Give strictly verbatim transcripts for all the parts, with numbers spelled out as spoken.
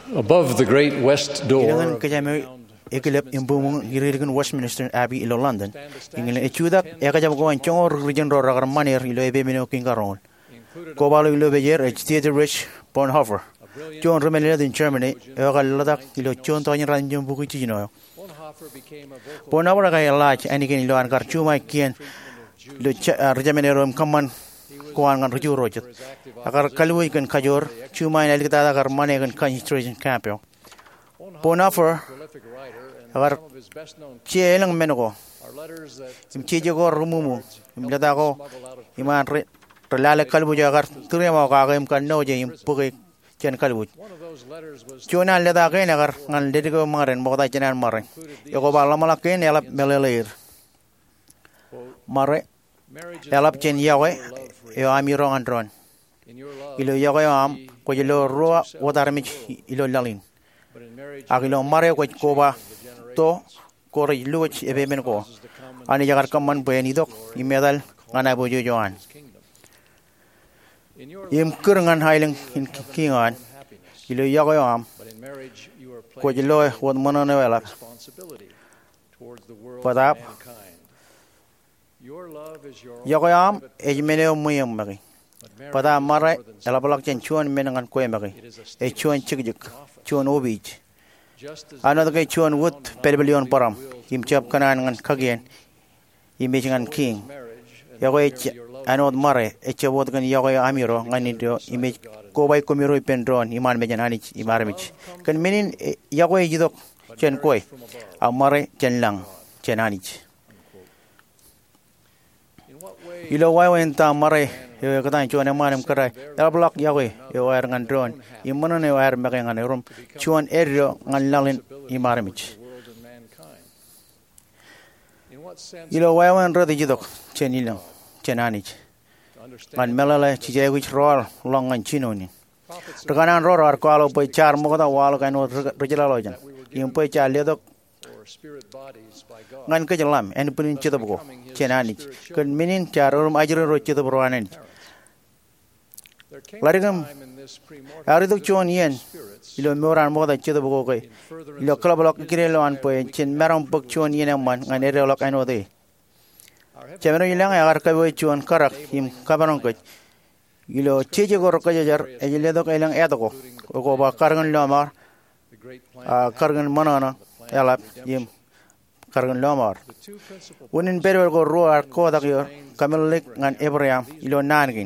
Above the great west door Ilangan of kajame ekilep imbumung irigan Westminster Abbey ilo London. Ingin echudak ekajam go anchor region ro ragar manir ilo ebe mino kingaron. Kobalo ilo bejer e theater rich Bonhoeffer. John Romeled in Germany egal ladak ilo chon tanya ranjum buku tino. Bonhoeffer ga yalach anigen ilo an karchuma kien lo regimenerom kaman kuan ngan ruju rojet. Agar kalui kan kajor chuma ina likita agar mane kan concentration camp yo. Bonhoeffer agar cie lang menogo im cie jago rumumu im ladago iman re relale kalbu jagar turi mau kaga im kan no je im puke chen kalbu chuna ladago ne agar ngan dedigo maren moda chenan maren yogo bala malaken elap melelir mare elap chen yawe yo amiro andron ilo yawe am ko jelo ro wadarmich ilo lalin agilo mare ko koba to kore luch ebe men ko ani jagar kaman beni dok imedal ngana bojo joan im kurngan hailing in kingan ilo yago am ko jelo won monone wala padap yago am ejmene muyam magi pada mare ela balak chen chuan menangan ko magi e chuan chigjik chuan obij another guy chuan wood perbelion param im chap kanan ngan khagen image ngan king yago anod mare e chawot gan yago amiro ngani do image ko bay komiro pendron iman mejan ani imarmich kan menin yago jidok chen koy amare chen lang chen anich ilo wai wenta mare yo katan chuan manam karai dal block yago yo air ngan drone imano ne air me ngan rum chuan erio ngan lalin imarmich ilo wai wan rodi jidok chen ilang chen anich ngan melala chije which roll long ngan chinoni raganan ror ar ko alo poi char mo da wal kan rojala lojan im poi cha ledok ngan ke jalam en punin chidabo chen anich kan minin char rum ajro ro chidabo anen larigam aridok chuan yen ilo moran mo da chidabo ko ilo club lock kirelo an poi chen meram pok chuan yen man ngan ere lock anode Chamero ilang agar kaboy chuan karak im kabaron ko ilo cheje gor ko jar ejle do ilang edo ko ba kargan lamar a kargan manana elap im kargan lamar unin perwer go ro ar ko da yo kamelik ngan ebraham ilo nangin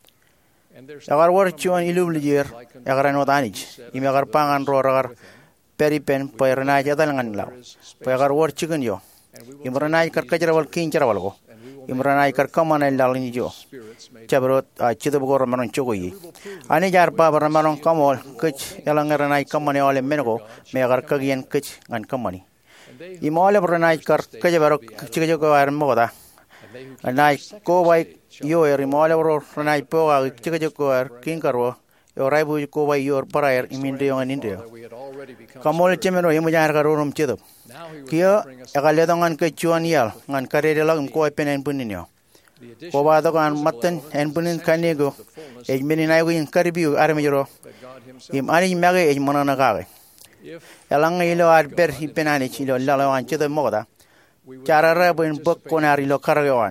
agar wor chuan ilum lijer agar no danich im agar pangan ro agar peripen perna jadal ngan law agar wor chicken yo imranai kar kajrawal kin charawal go imranai kar kamana lalni jo chabrot chido bogor manon chogoyi ani jar pa barmanon kamol kach elangaranai kamane ole mengo me agar kagien kach ngan kamani imole branai kar kajbaro chigo go ar moda anai ko wai yo er imole ro ranai po chigo go ar kin karwo orai bu ko wai yor paraer iminde yon indio kamol chemeno imujar karum chido Kia agaledongan ke chuan yal ngan karere lag ko penen puninyo ko ba do kan matten en punin kanego e menin ay win karbiu armejoro im ani mage e monana gawe elang ilo ar ber hipenani chilo lalawan chedo moda charara bun bok konari lo kargawan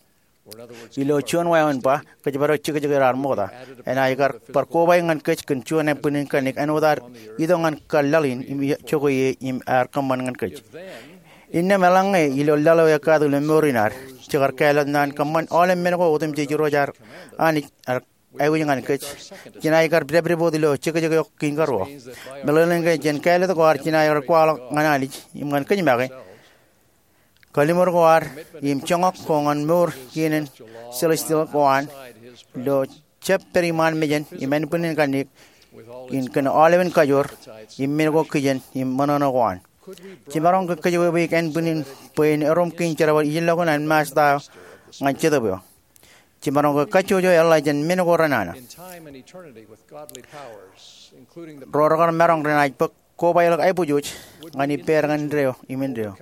ilo chuan wayan pa ke baro chige chige ar moda en ay gar par ko bay ngan kech kun chuan en punin kanik anodar idongan kalalin im chogoye im ar kaman ngan kech inna melange ilo lalo ya kadu le morinar chigar kala nan kaman ole men ko odem je rojar ani ar ay win ngan kech kinay gar brebre bodilo chige chige king garwo melange jen kala to gar kinay ar kwal nganali im ngan kech mage kalimor goar im chongok kongan mur kinen celestial goan lo chapteri man mejen imen punin kanik in kana oleven kajor imen go kijen im manana goan chimarong ka kajo we ken punin poin erom kin charawa yilla go nan mas da ngan chedo chimarong ka kacho jo yalla jen men go ranana rorogan merong renai pek ko bayal ay bujuj ngani per ngan reo imen reo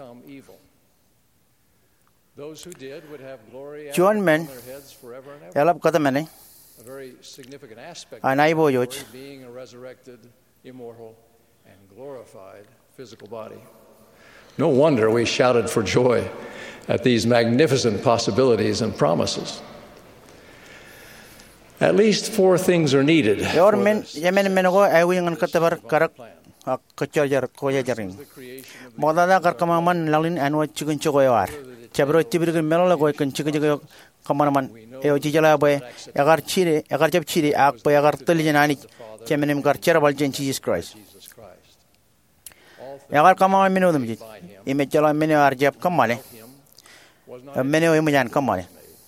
Chuan men elap kata mene anai bojoj immortal, and glorified physical body. No wonder we shouted for joy at these magnificent possibilities and promises. At least four things are needed. Yor men yemen menego ay wingan katabar karak kachajar koyajaring. Modada karkamaman lalin anwa chicken chokoyar. Chabro tibir melala goy kan chicken kamanaman eo jijala boy agar chire agar jab chire ak boy agar telijanani chemenem gar cherabal jen Jesus Christ. Agar kamaman menu dum jit. Ime chala menu arjab kamale. Menu imujan kamale.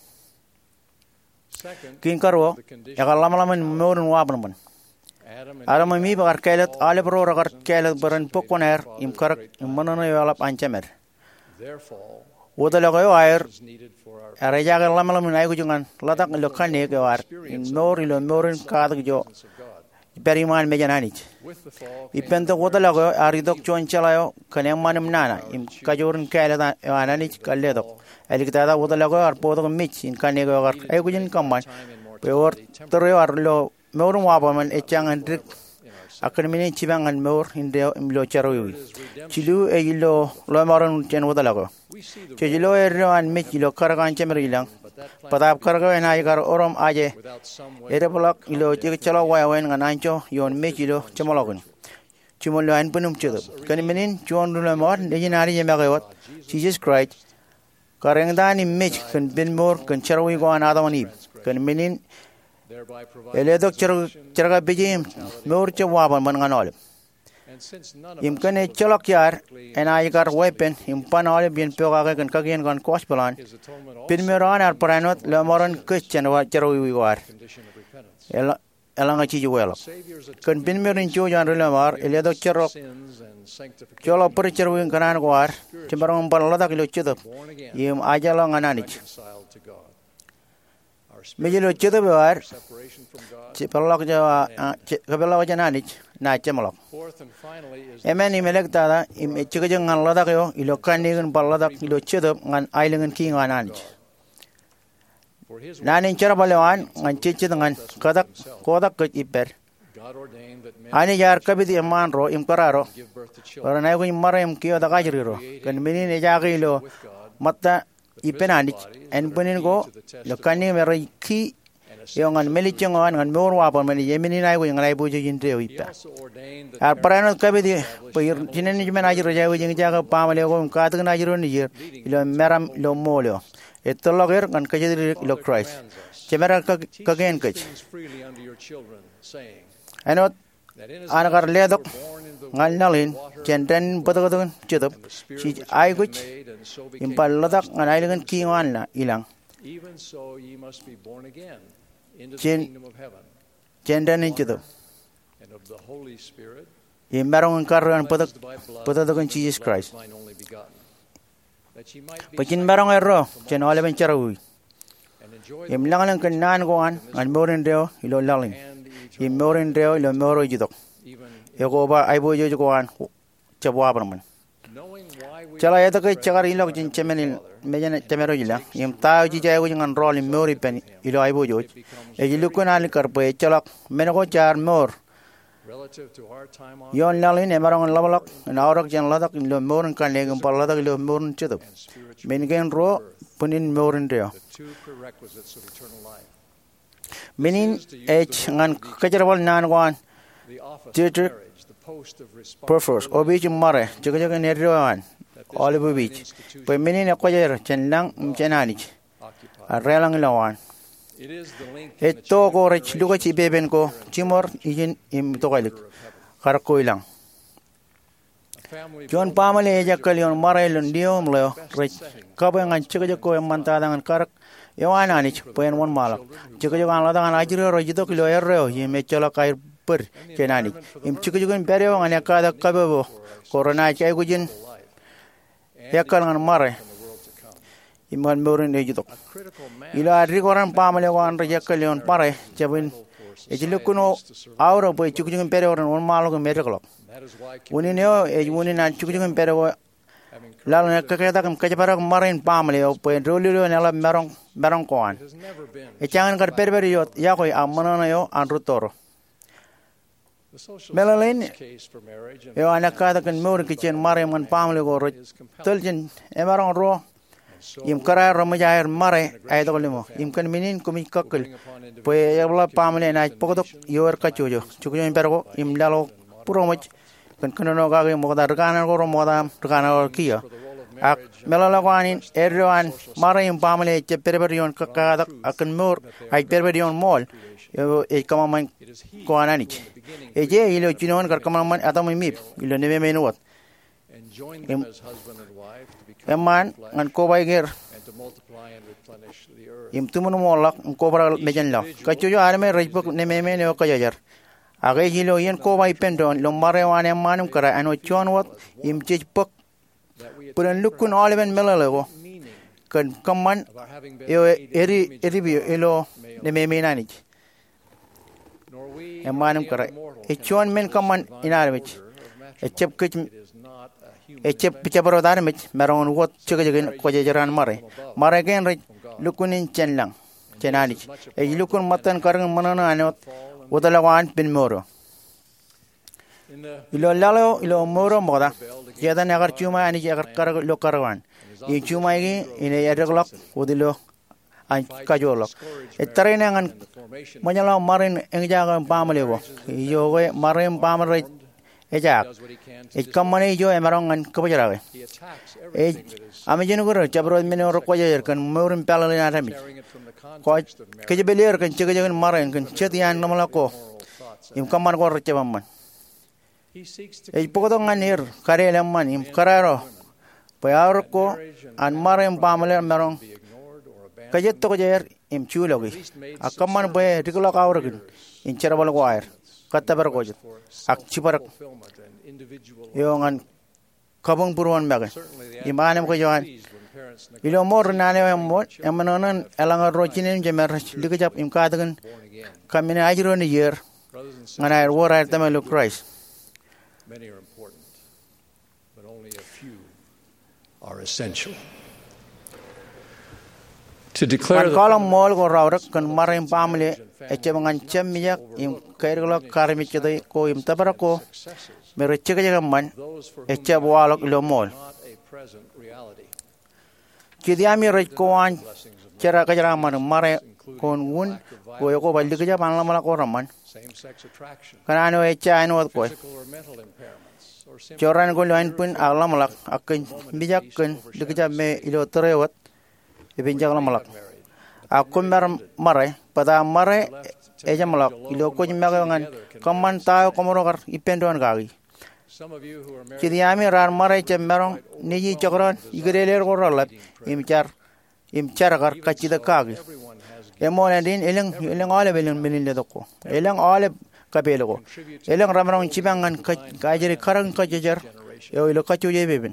Kin karo agar lama-lama meurun wabnman. Adam mi bagar kelet ale bro agar kelet baran pokoner im karak immanana yalap anchamer. Wodalago air arajaga lama-lama ay gujungan ladak lokane ke war nor ilo norin kadag jo periman mejananich. Ipento wodalago aridok chonchalayo kanemanam nana im kajorin kelet ananich kalledok. Eliktada wodalago arpodo mich in kanego agar ay gujun kaman peor tero arlo meurun wabaman echangan rik akademini chibangan meur inde imlo charowi chilu egilo lo maron chen wodalago chilo erro an mich lo karagan chemerilang padap karaga enai gar orom aje ere blok ilo chelo wawen nganancho yon mechilo chemologun chimolo an punum chedo kaniminin chon lo mar dejinari yemagawat Jesus Christ Karengdani mich kan bin mor kan charwi go an adamani kan minin eledok charga bijim mor che waban man ganol im kan e chalok yar en aygar weapon im panol bin pega kan kagen kan kospalan bin meran ar pranot le moran question wa charwi go ar elanga chi juwelo kan bin merin jo jan le mar eledok charok Cholo per cerwin kanan kuar, cembarang balada kilo cetup, yem aja lo ngananich. Mejelo cetup kuar, cepelok jawa, cepelok jananich, na cemelok. Emen imelek tada, im cekajeng ngan lada kyo, ilo kanigen balada kilo cetup ngan ailengen ki ngananich. Nanin cara balewan ngan cecet ngan kadak kodak ke iper. Ani jar kabidi man ro im kararo ora nay ko mara im kiyo da gajri ro kan minin e jagi lo matta ipenani en punin go lo kani mera ki yo ngan melicheng ngan mor wa pa meni yemini nay ko ngai buji jinte ipa ar parano kabidi pir jinen ni men ajiro jawi jing jaga pamale ko ka tag na ajiro ni yer lo meram lo molio etolo ger ngan kajiri lo Christ chemera ka kagen kach Anot anagar ledok ngal nalin centen patagotun chetup si ay guch impal ladak ngan ailengan ki ngan ilang cen centen in chetup imbarong karran patak patagotun Jesus Christ pacin barong erro cen ole ben charawi imlangan kan nan goan ngan morin deo ilo lalin im morin deo ilo moro jidok ego ba aibo jo goan chabwa barman chala yata ke chagar ilo jin chemenil mejan temero jila im ta ji jay go ngan rol im mori pen ilo aibo jo e jilu ko nan kar pe chalak menego char mor yon lalin emarong labalak na orok jan ladak ilo morin kan legum paladak ilo morin chetup mengen ro punin morin deo Menin H ngan kajarwal nan wan theater purpose obij mare jaga jaga nerwan olive beach pe menin akajar chenlang chenanich arelang lawan etto ko rech luga chi beben ko chimor ijin im tokalik karkoilang John pamale jakalion mare lundio mleo rech kabangan jaga jaga mantadangan karak Yawana ni poen one malak. Jika juga ala dengan ajiro rojito kilo erreo ye mechala kair per kenani. Im jika juga imperio ngane kada kabebo corona cai gujin yakal ngan mare. Iman morin ejito. Ila adri koran pamale wan rajakalion pare jabin ejilukuno auro boy jika juga imperio ran one malak mereklo. Unineo ej uninan jika juga imperio lalu nak kata kam kajabarak marin pamale o poen rolilo nela merong merong koan e jangan kar perberi yot ya koi amana yo anrutoro Melalin yo anakada kan mur kitchen mare man pamle go tuljen emarong ro im kara ramajair mare ay dolimo im kan minin kumi kakkel pues yabla pamle na pokodok yor kachujo chukujo impergo im lalo puro moch kan kono ga mo da rgana go mo da rgana kiya ak melalagwanin erwan mare im pamle che perberion kakada akan mur ay perberion mol yo e kamaman ko ananich eje ilo chinon kar kamaman atam mip ilo neve menuot eman ngan ko baiger im tumun molak ko bara mejan la kachujo arme rejbok neme me ne ko yajar age ilo yen ko bai pendon lo mare wane manum kara ano chonwot im chipok puran lukun oleven melalago kan kaman yo eri eri bi ilo neme me nanich emanum kara e chon men kaman inarmich e chep kich e chep pichaparo darmich meron wot chegegen ko jeran mare mare gen re lukunin chenlang chenanich e lukun matan karang manana anot udalawan pin moro ilo lalo ilo moro moda yada nagar chuma ani agar kar lo karwan e chuma gi ine yadeglok udilo an kajolok e tarene ngan manyala marin engjaga pamale go yo we marin pamare ejak e kamane jo emarong kabajarawe e amejenu go chabro menor ko yer kan morin palale na tami ko kejebeler kan cegejen marin kan chetian namala ko im kaman go rechabamman e pokodo nganir karele man im kararo payar ko an marin pamale merong kajet to yer im chulogi akaman be tikla kawrgin in cherabal wire katabar gojit ak chiparak yongan kabung purwan baga imanem ko johan ilo mor nane mo emanonan elanga rochinin jemer ligajap im kadagan kamine ajro ni yer ngana war ar tamelo Christ many are important but only a few are essential. To declare the column mol go rawrak kan marim pamle eche mangan chemiyak im kairglo karmi chede ko im tabarako mere chege man eche walok lo mol kidiami rek ko an chera kajara man mare kon un ko ko balli kaja panla mala ko raman kanano eche anu ko choran ko loin pun agla malak akin bijak kan dikaja me ilo terewat ibinjang malak aku mer mare pada mare eja malak ilo ko nyagangan kaman ta komorokar ipendon gagi kidiami rar mare chemerong niji chokron igreler gorolap imchar imchar gar kachida kagi emonadin eleng eleng ale belen melin ledoko eleng ale kabelego eleng ramrong chibangan kajeri karang kajejar yo ilo kachuje beben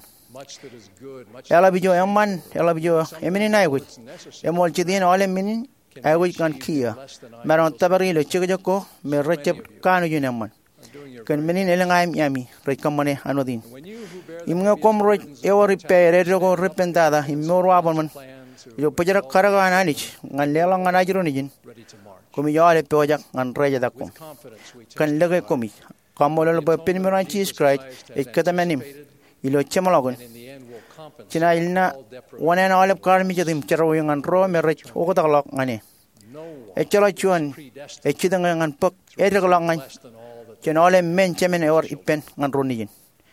ela bijo emman ela bijo emini nay wit emol chidin ole minin ay wit kan kia maron tabari lo chigjo me recep kanu yunemman kan minin elengay yami rekamane anodin imnga komro ewori pere go repentada imorwa bonman yo pajara karaga anich ngan lelang anajro nijin komi yale pojak ngan reja dakko kan lege komi kamolo bo pinmiran cheese cried ekatamanim ilo chemalogon china ilna one olive karmi jadim charawyang an ro merech ogodaglok ngane echalo chuan echidang ngan pok ereglok ngan chenole men chemen or ipen ngan roniyin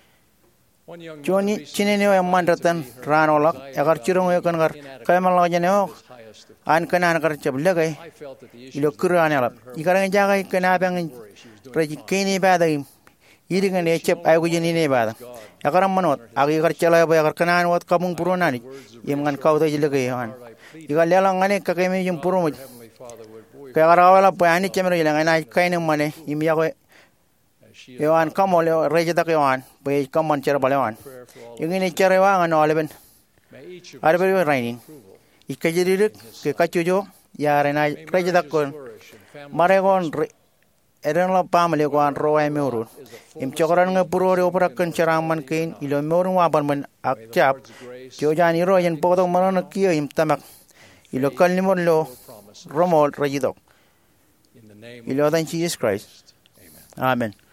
choni chinene o mandratan ranolak agar chirong yo kan gar kaymalo jane o an kanan gar chablagay ilo kurane alap ikarang jagay kanabang reji kini badai iringan echep ayu jini ne bada agar manot agi gar chala ba agar kanan wat kabung purunani yemngan kauda jilagay han igal lelang ngane kakeme yum purumo kagar awala pani chemero ilang na kaine mane imya ko yoan kamole rejada yoan be kamon chera balewan ingini chera wa ngano leben arbe rainin ikajiri ke kachujo yare na rejada kon maregon eren la pamle ko an roe meuru im chokran nga puro re opra kan charaman kein ilo meuru wa ban man akchap jojani ro yen podong manon kiyo im tamak ilo kalnimon lo romol rejidok ilo dan Jesus Christ amen.